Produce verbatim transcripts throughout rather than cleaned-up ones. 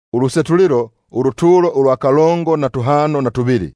Ulusetuliro uruturo ulwa kalongo na tuhano na tubiri.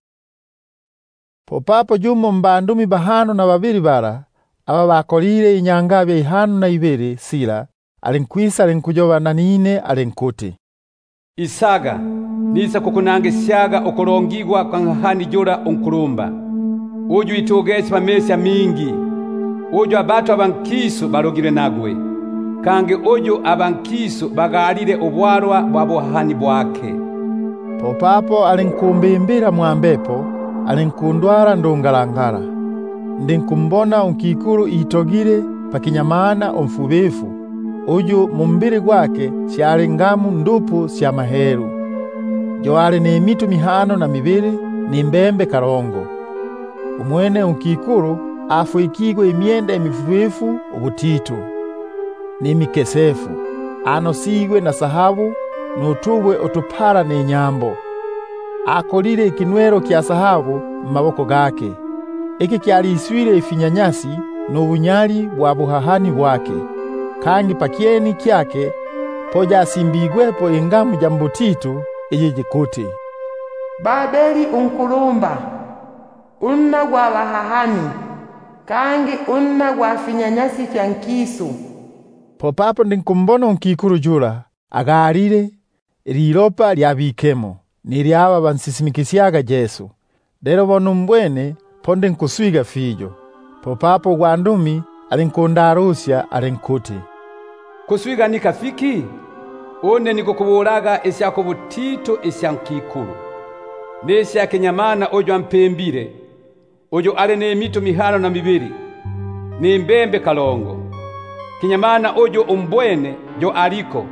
Popapo jumo mbandumi bahano na babiri bara aba bakolire inyanga bya ihano na ibiri sila alinkwisa alinkujoba nanine alinkuti Isaga nisa kukunangesyaga okolongigwa kwangahani jura onkulumba uju itogesi pamesya mingi uju abatu abankisu balogire nagwe kange uju abankisu bagalire obwarwa bwabohani bwake. Popapo alinkumbimbira mwambepo alinkundwara ndungalangala ndinkumbona unkikuru itogire pakinyamana omfubefu uju mumbiri gwake syali ngamu ndupu sya maheru joale ne mitu mihano na mibiri ni mbembe kalongo umwene unkikuru afuikigwe imyenda emifubefu ubutitu ni mikesefu anosigwe na sahabu nutubwe otupara ne nyambo akolire ikinwero kya sahabu maboko gake iki kyali iswire ifinyanyasi n'ubunyali bwa buhahani bwake kangi pakieni kyake poja asimbigwepo ingamu jambutitu ijijikuti Babeli unkulumba unna gwa bahahani kangi unna gwa finyanyasi fya nkisu. Popapo ndinkumbona unkikuru jura agalire lilopa lya bikemo nilyaba bansisimikisyaga Yesu dero bono mbwene ponde nkuswiga fijo. Popapo gwandumi alinkundarusya alinkuti kuswiga nikafiki one nikukubulaga esyako butito esyankikuru nesya kenyamana ojo ampembire ojo ale ne mito mihano na mibiri ni mbembe kalongo kinyamana ojo umbwene jo aliko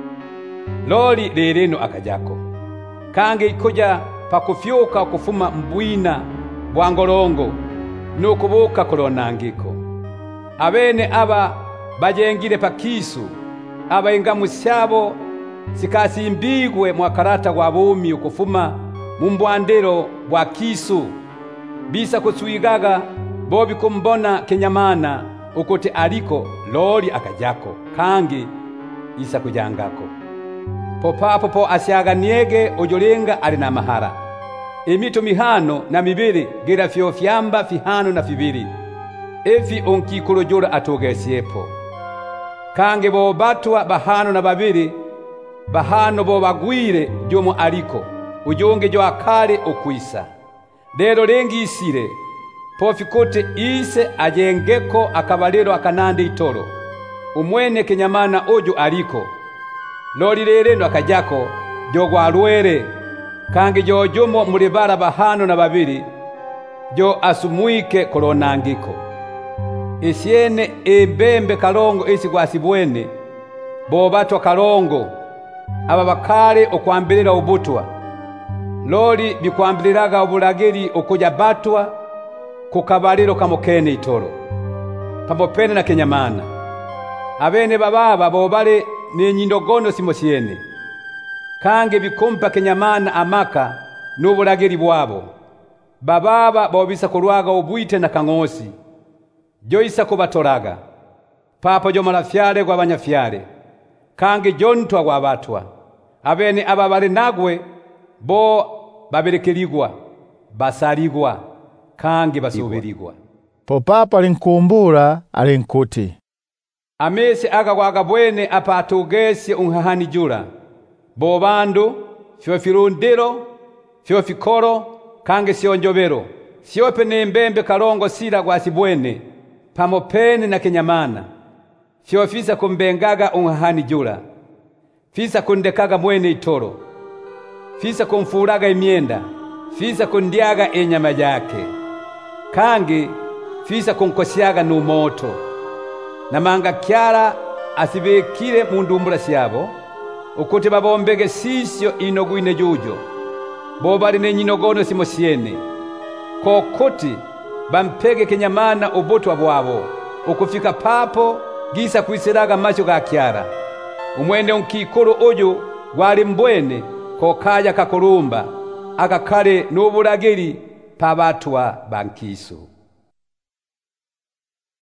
loli lereno akajako kange ikoja pakufyuka kufuma mbwina bwangolongo nukubuka kolonangiko abene aba bajengire pakisu aba ingamu syabo sikasimbigwe mwakarata gwa bumi ukufuma mumbwandero bwa kisu bisa kuswigaga bobi kumbona kenyamana ukote aliko loli akajako kangi isa kujangako. Popapo po asyaga niege ojolenga ali na mahara emito mihano na mibiri gira fyo fyamba fihano na fibiri efi onkikuru jura atogesyepo kange bo batwa bahano na babiri bahano bo bagwire jomo aliko ujonge jo akale okwisa lero lengi isire pofikote ise ajengeko akabalero akanande itoro umwene kenyamana ojo aliko loli lereno akajako jogwa alwere kange jo jomo mulibara bahano na babiri jo asumuike kolonangiko esyene embembe kalongo esi gwasibwene bo batwa kalongo aba bakale okwambirira ubutwa loli bikwambiriraga obulageri okuja batwa kukabaliro kamokene itoro pamopene na kenyamana abene bababa bobale ne nyindogono simosyene kange bikumpa kenyamana amaka n'ubulageri bwabo bababa bobisa kulwaga obwite na kangosi joisa kubatoraga papa jo malafyale gwa banyafyale kange jontwa gwa batwa abene ababale nagwe bo baberekeligwa basaligwa kange basubiligwa. Popapo alinkumbura alinkuti amese aga gwaga bwene apa atogesye unhahani jura bo bandu fyo firundiro fyo fikoro kange sionjobero siope ne mbembe kalongo sila gwasibwene pamopene na kenyamana fyo fisa kumbengaga unhahani jura fisa kundekaga mwene itoro fisa kumfuraga imyenda fisa kundiaga enyama yake kange fisa kunkosyaga numoto na manga kyara asibekire mundumbula syabo ukuti babombege sisyo inogwine jujo bobali ne nyinogono simosyene kokoti bampege kenyamana ubutwa bwabo ukufika papo gisa kwisiraga macho ga kyara umwende unkikuru uju gwali mbwene kokaya kakolumba akakale n'ubulageri pabatwa bankisu.